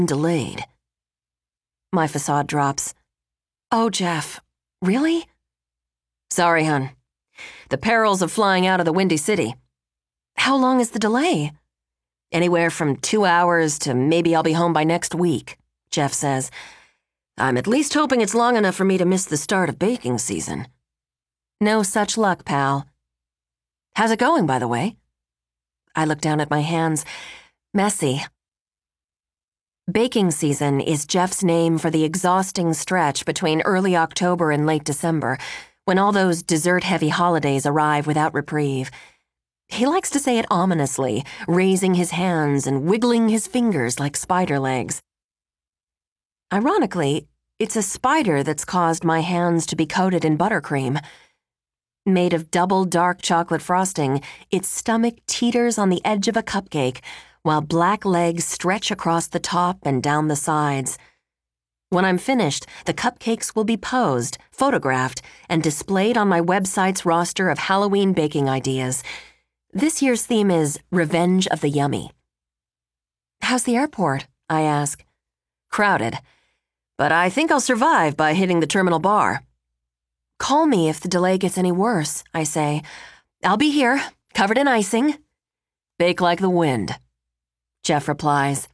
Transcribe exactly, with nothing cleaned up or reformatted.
delayed. My facade drops. Oh, Jeff, really? Sorry, hun. The perils of flying out of the Windy City. How long is the delay? Anywhere from two hours to maybe I'll be home by next week, Jeff says. I'm at least hoping it's long enough for me to miss the start of baking season. No such luck, pal. How's it going, by the way? I look down at my hands. Messy. Baking season is Jeff's name for the exhausting stretch between early October and late December, when all those dessert-heavy holidays arrive without reprieve. He likes to say it ominously, raising his hands and wiggling his fingers like spider legs. Ironically, it's a spider that's caused my hands to be coated in buttercream. Made of double dark chocolate frosting, its stomach teeters on the edge of a cupcake, while black legs stretch across the top and down the sides. When I'm finished, the cupcakes will be posed, photographed, and displayed on my website's roster of Halloween baking ideas. This year's theme is Revenge of the Yummy. How's the airport? I ask. Crowded. But I think I'll survive by hitting the terminal bar. Call me if the delay gets any worse, I say. I'll be here, covered in icing. Bake like the wind, Jeff replies.